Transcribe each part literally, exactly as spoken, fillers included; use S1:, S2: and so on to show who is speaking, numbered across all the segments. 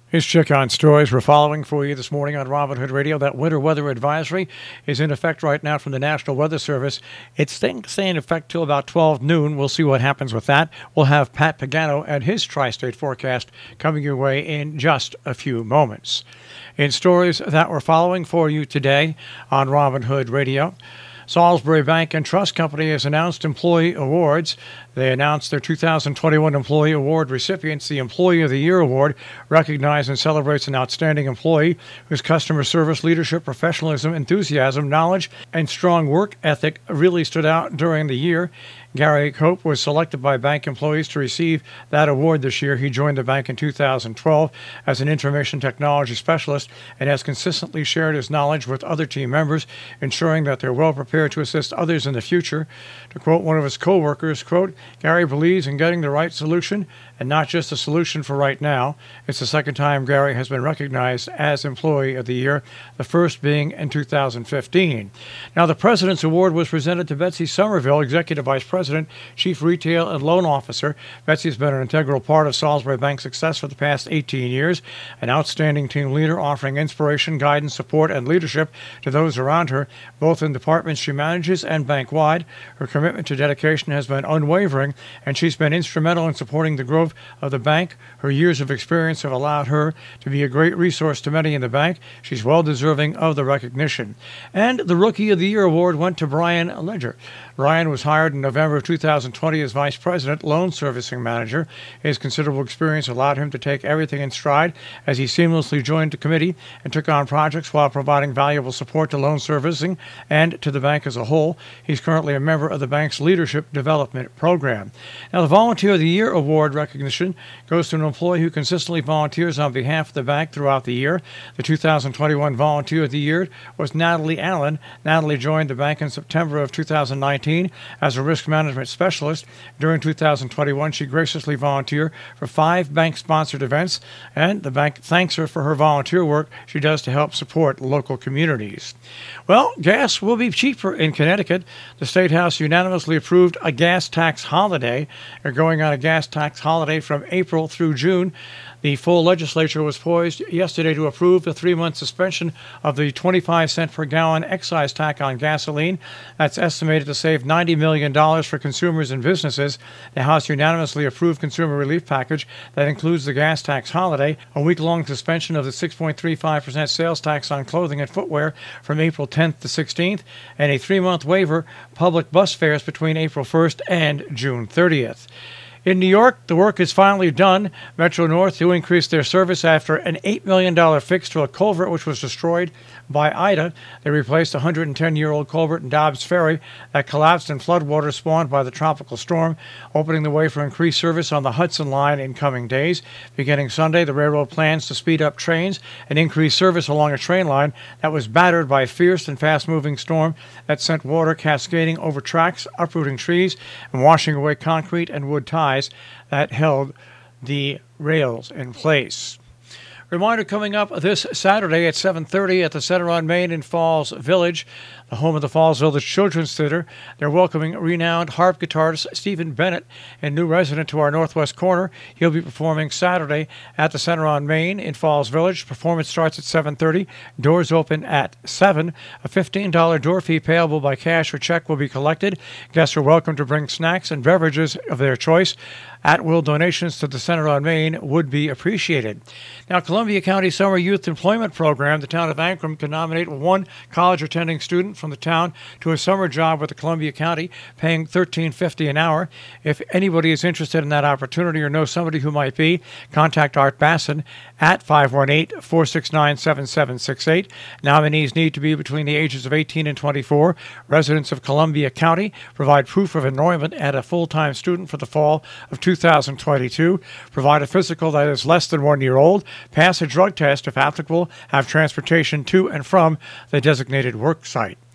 S1: Here's check on stories we're following for you this morning on Robin Hood Radio. That winter weather advisory is in effect right now from the National Weather Service. It's staying, staying in effect till about twelve noon. We'll see what happens with that. We'll have Pat Pagano and his tri-state forecast coming your way in just a few moments. In stories that we're following for you today on Robin Hood Radio, Salisbury Bank and Trust Company has announced employee awards. They announced their two thousand twenty-one Employee Award recipients. The Employee of the Year Award recognizes and celebrates an outstanding employee whose customer service, leadership, professionalism, enthusiasm, knowledge, and strong work ethic really stood out during the year. Gary Cope was selected by bank employees to receive that award this year. He joined the bank in two thousand twelve as an information technology specialist and has consistently shared his knowledge with other team members, ensuring that they're well prepared to assist others in the future. To quote one of his co-workers, quote, Gary believes in getting the right solution and not just a solution for right now. It's the second time Gary has been recognized as Employee of the Year, the first being in two thousand fifteen. Now, the President's Award was presented to Betsy Somerville, Executive Vice President, Chief Retail and Loan Officer. Betsy has been an integral part of Salisbury Bank's success for the past eighteen years, an outstanding team leader offering inspiration, guidance, support, and leadership to those around her, both in departments she manages and bank-wide. Her commitment to dedication has been unwavering, and she's been instrumental in supporting the growth of the bank. Her years of experience have allowed her to be a great resource to many in the bank. She's well deserving of the recognition. And the Rookie of the Year award went to Brian Ledger. Brian was hired in November of two thousand twenty as Vice President, Loan Servicing Manager. His considerable experience allowed him to take everything in stride as he seamlessly joined the committee and took on projects while providing valuable support to loan servicing and to the bank as a whole. He's currently a member of the bank's Leadership Development Program. Now, the Volunteer of the Year award recognition goes to an employee who consistently volunteers on behalf of the bank throughout the year. The two thousand twenty-one Volunteer of the Year was Natalie Allen. Natalie joined the bank in September of two thousand nineteen as a risk management specialist. During two thousand twenty-one, she graciously volunteered for five bank-sponsored events, and the bank thanks her for her volunteer work she does to help support local communities. Well, gas will be cheaper in Connecticut. The State House unanimously approved a gas tax holiday. They're going on a gas tax holiday from April through June. The full legislature was poised yesterday to approve the three-month suspension of the twenty-five cent per gallon excise tax on gasoline. That's estimated to save ninety million dollars for consumers and businesses. The House unanimously approved consumer relief package that includes the gas tax holiday, a week-long suspension of the six point three five percent sales tax on clothing and footwear from April tenth to sixteenth, and a three-month waiver public bus fares between April first and June thirtieth. In New York, the work is finally done. Metro North to increase their service after an eight million dollars fix to a culvert which was destroyed by Ida. They replaced a one hundred ten-year-old culvert in Dobbs Ferry that collapsed in floodwater spawned by the tropical storm, opening the way for increased service on the Hudson Line in coming days. Beginning Sunday, the railroad plans to speed up trains and increase service along a train line that was battered by a fierce and fast-moving storm that sent water cascading over tracks, uprooting trees, and washing away concrete and wood ties that held the rails in place. Reminder coming up this Saturday at seven thirty at the Center on Main in Falls Village, the home of the Falls Village Children's Theater. They're welcoming renowned harp guitarist Stephen Bennett, a new resident to our northwest corner. He'll be performing Saturday at the Center on Main in Falls Village. Performance starts at seven thirty. Doors open at seven. A fifteen dollars door fee payable by cash or check will be collected. Guests are welcome to bring snacks and beverages of their choice. At-will donations to the Center on Main would be appreciated. Now, Columbia County Summer Youth Employment Program, the town of Ancrum can nominate one college-attending student from the town to a summer job with the Columbia County, paying thirteen fifty an hour. If anybody is interested in that opportunity or knows somebody who might be, contact Art Basson at five one eight, four six nine, seven seven six eight. Nominees need to be between the ages of eighteen and twenty-four. Residents of Columbia County provide proof of enrollment at a full-time student for the fall of two thousand twenty-two. Provide a physical that is less than one year old. Pass a drug test if applicable. Have transportation to and from the designated work site.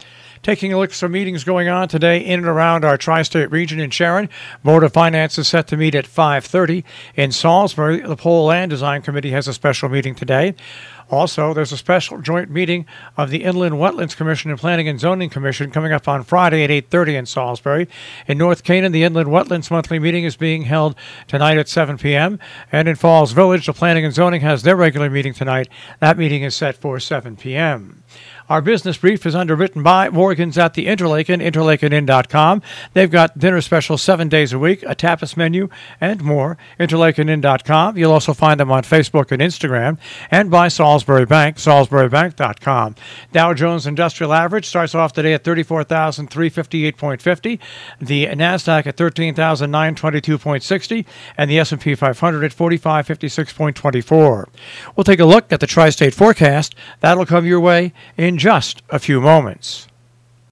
S1: Taking a look at some meetings going on today in and around our tri-state region in Sharon. Board of Finance is set to meet at five thirty. In Salisbury, the Pole Land Design Committee has a special meeting today. Also, there's a special joint meeting of the Inland Wetlands Commission and Planning and Zoning Commission coming up on Friday at eight thirty in Salisbury. In North Canaan, the Inland Wetlands monthly meeting is being held tonight at seven p.m. And in Falls Village, the Planning and Zoning has their regular meeting tonight. That meeting is set for seven p.m. Our business brief is underwritten by Morgan's at the Interlaken, interlaken inn dot com. They've got dinner specials seven days a week, a tapas menu, and more. interlaken inn dot com. You'll also find them on Facebook and Instagram. And by Salisbury Bank, salisbury bank dot com. Dow Jones Industrial Average starts off today at thirty-four thousand three hundred fifty-eight point five zero. The NASDAQ at thirteen thousand nine hundred twenty-two point six zero. And the S and P five hundred at forty-five fifty-six point two four. We'll take a look at the tri-state forecast. That'll come your way in just a few moments.